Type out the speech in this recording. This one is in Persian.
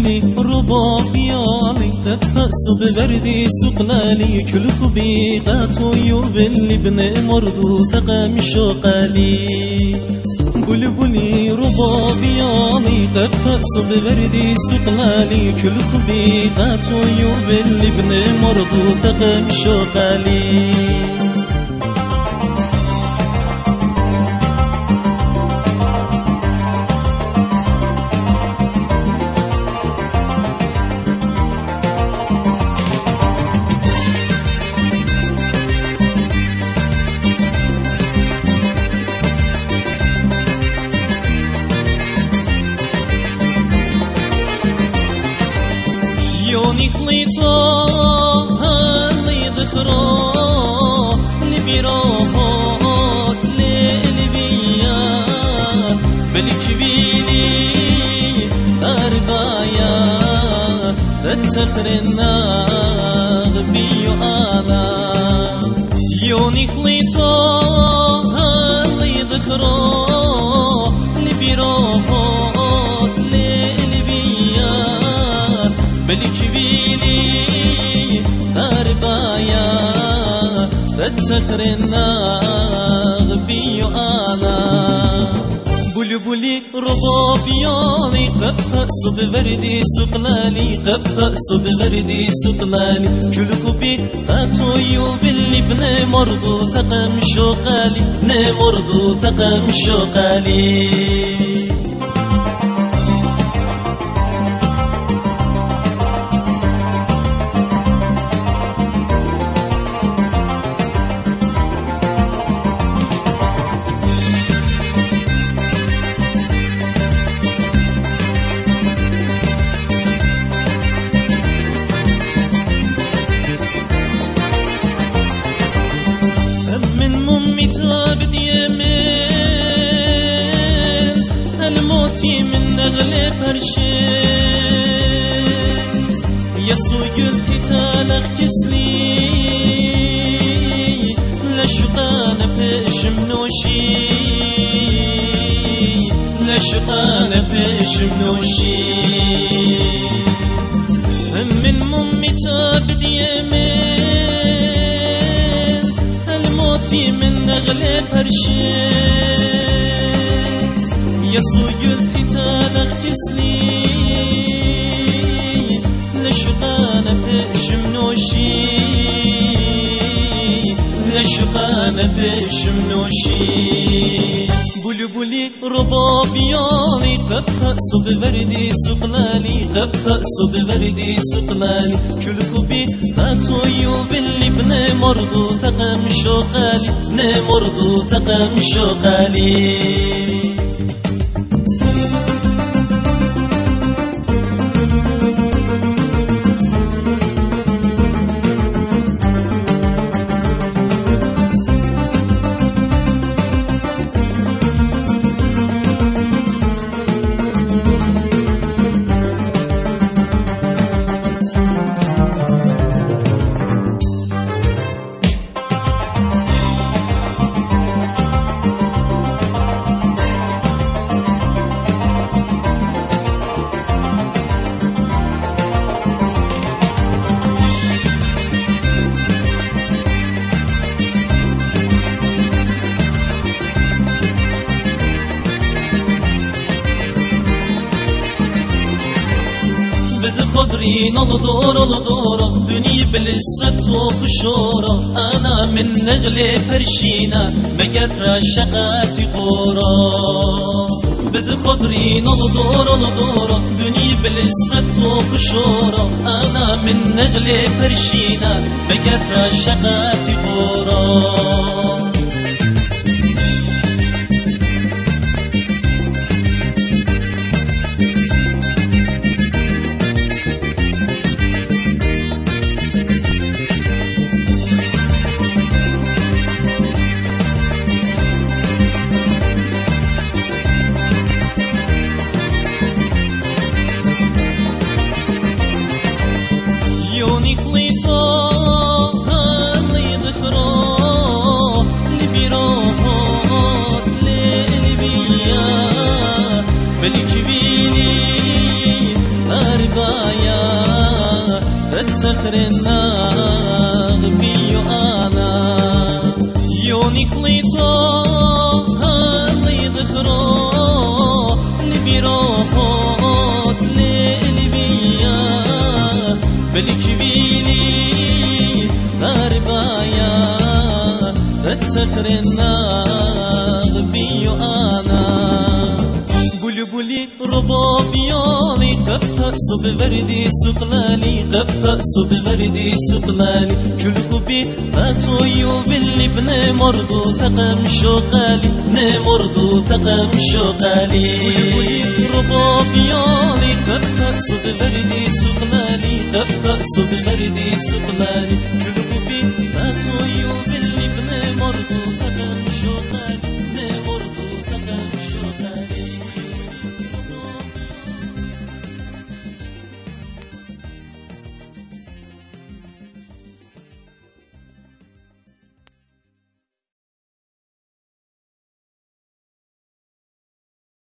بلبلي ربابيالي تبقى بوردي سقلالي كل خوبي قاتو يوبلي بن مردو تقامشو قالي بلبلي ربابيالي تبقى بوردي سقلالي كل خوبي قاتو يوبلي بن مردو تقامشو قالي يوني خليطو هاللي ذخرو لبيروهوت للبيا بالكبيلي أربايا تتسخر الناغ بيو آلا يوني خليطو هاللي ذخرو لبيروهوت بالكبيلي أربايا تتسخر الناغ بيو آلا بلبلي ربابيالي قبقى صب وردي سقلالي قبقى صب وردي سقلالي كل بي قاتو يوبلي بن مردو تقم شوقالي بن مردو تقم شوقالي تابد يمين الموتي من نغلب هرشين يسو قلتي تالغ كسلي لشقان بشم نوشي لشقان بشم نوشي من ممي تابد يمين الموتي من نغلب هرشين يسو قلتي تالغ كسلي لشقان بشم نوشي لشقان بشم نوشي بلبلي ربابيالي قبقى صب وردي سقلالي قبقى صب وردي سقلالي كل خوبي قاتو يوبلي بن مردو تقم شوقالي بن مردو تقم شوقالي خضرين الدور دنيا بالست وخشورة أنا من نغلي فرشينا مقر شقاتي قورا بد خضرين الدور دنيا بالست وخشورة أنا من نغلي فرشينا مقر شقاتي قورا يوني خليطو هاللي ذخرو تسخر الناغ بيو أنا يوني خليتو هالي ذخرو لبيرو خود للبيا بالكبيلي داربايا تسخر الناغ بيو أنا بلبلي ربابياني قفة صب وردي سقلاني قفة صب وردي سقلاني كل قبي أتويو باللبن مرضو تقم شغالي نمرضو تقم شغالي بلبلي ربابياني قفة صب وردي سقلاني قفة صب وردي سقلاني كل قبي أتويو